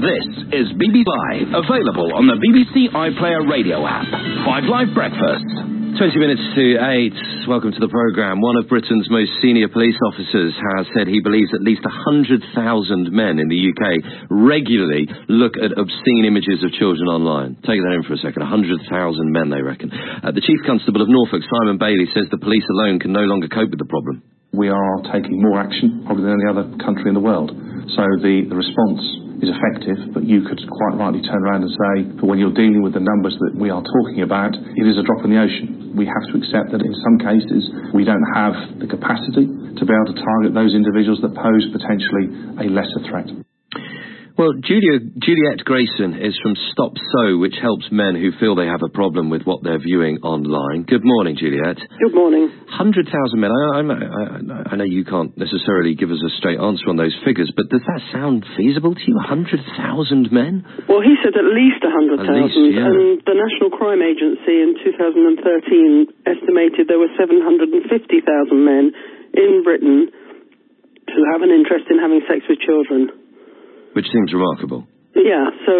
This is BBC Live, available on the BBC iPlayer radio app. 5 Live Breakfast. 20 minutes to 8. Welcome to the programme. One of Britain's most senior police officers has said he believes at least 100,000 men in the UK regularly look at obscene images of children online. Take that in for a second. 100,000 men, they reckon. The Chief Constable of Norfolk, Simon Bailey, says the police alone can no longer cope with the problem. We are taking more action probably than any other country in the world. So the response is effective, but you could quite rightly turn around and say, but when you're dealing with the numbers that we are talking about, it is a drop in the ocean. We have to accept that in some cases we don't have the capacity to be able to target those individuals that pose potentially a lesser threat. Well, Juliet Grayson is from Stop So, which helps men who feel they have a problem with what they're viewing online. Good morning, Juliet. Good morning. 100,000 men. I know you can't necessarily give us a straight answer on those figures, but does that sound feasible to you, 100,000 men? Well, he said at least 100,000, yeah. and the National Crime Agency in 2013 estimated there were 750,000 men in Britain who have an interest in having sex with children. Which seems remarkable. Yeah, so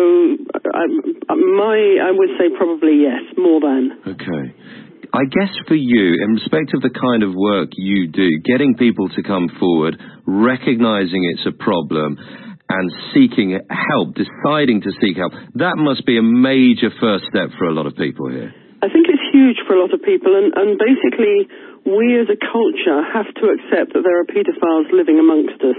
I would say probably yes, more than. Okay. I guess for you, in respect of the kind of work you do, getting people to come forward, recognising it's a problem, and seeking help, deciding to seek help, that must be a major first step for a lot of people here. I think it's huge for a lot of people, and basically we as a culture have to accept that there are paedophiles living amongst us,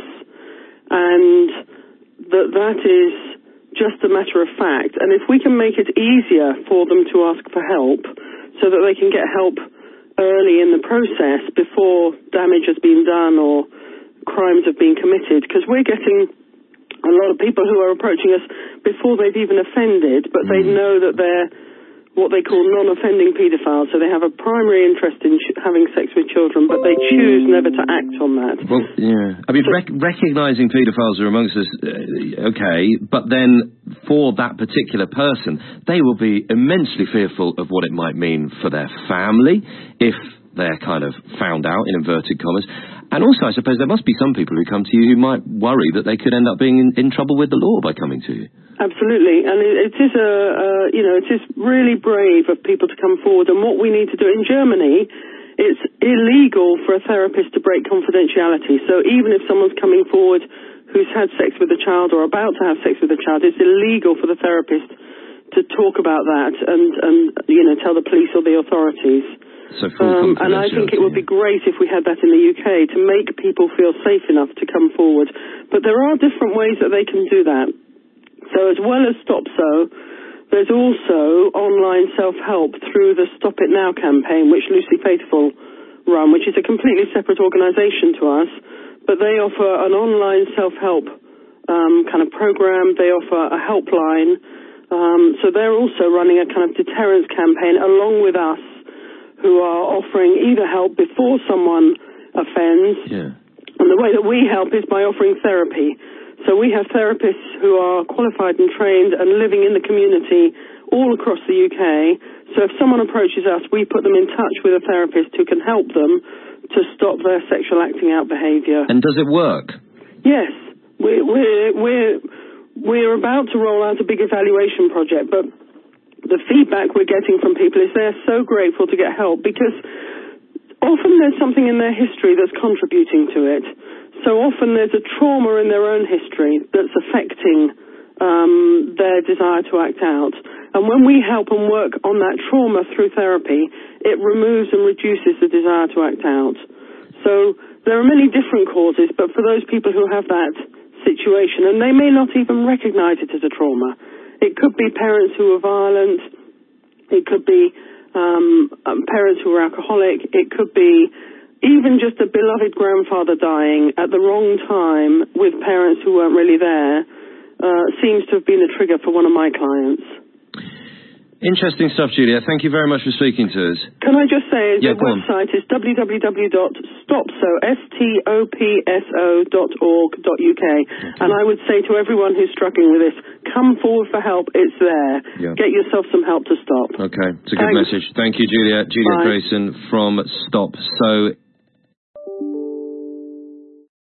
and that is just a matter of fact. And if we can make it easier for them to ask for help so that they can get help early in the process before damage has been done or crimes have been committed, because we're getting a lot of people who are approaching us before they've even offended, but they know that they're what they call non-offending paedophiles, so they have a primary interest in having sex with children, but they choose never to act on that. Well, yeah. I mean, recognising paedophiles are amongst us, okay, but then for that particular person, they will be immensely fearful of what it might mean for their family if they're kind of found out, in inverted commas. And also, I suppose there must be some people who come to you who might worry that they could end up being in trouble with the law by coming to you. Absolutely, and it is it is really brave of people to come forward. And what we need to do in Germany, it's illegal for a therapist to break confidentiality. So even if someone's coming forward who's had sex with a child or about to have sex with a child, it's illegal for the therapist to talk about that and tell the police or the authorities. So full and I think it would be great if we had that in the UK to make people feel safe enough to come forward. But there are different ways that they can do that. So as well as Stop So, there's also online self-help through the Stop It Now campaign, which Lucy Faithfull run, which is a completely separate organisation to us, but they offer an online self-help kind of program. They offer a helpline. So they're also running a kind of deterrence campaign along with us, who are offering either help before someone offends, and the way that we help is by offering therapy. So we have therapists who are qualified and trained and living in the community all across the UK. So if someone approaches us, we put them in touch with a therapist who can help them to stop their sexual acting out behaviour. And does it work? Yes. We're about to roll out a big evaluation project, but the feedback we're getting from people is they're so grateful to get help, because often there's something in their history that's contributing to it. So often there's a trauma in their own history that's affecting their desire to act out. And when we help and work on that trauma through therapy, it removes and reduces the desire to act out. So there are many different causes, but for those people who have that situation, and they may not even recognize it as a trauma, it could be parents who are violent, it could be parents who are alcoholic, it could be even just a beloved grandfather dying at the wrong time with parents who weren't really there, seems to have been a trigger for one of my clients. Interesting stuff, Julia. Thank you very much for speaking to us. Can I just say the website is www.stopso.org.uk. And I would say to everyone who's struggling with this, come forward for help. It's there. Get yourself some help to stop. Okay, it's a good message. Thank you, Julia. Julia Grayson from Stop So.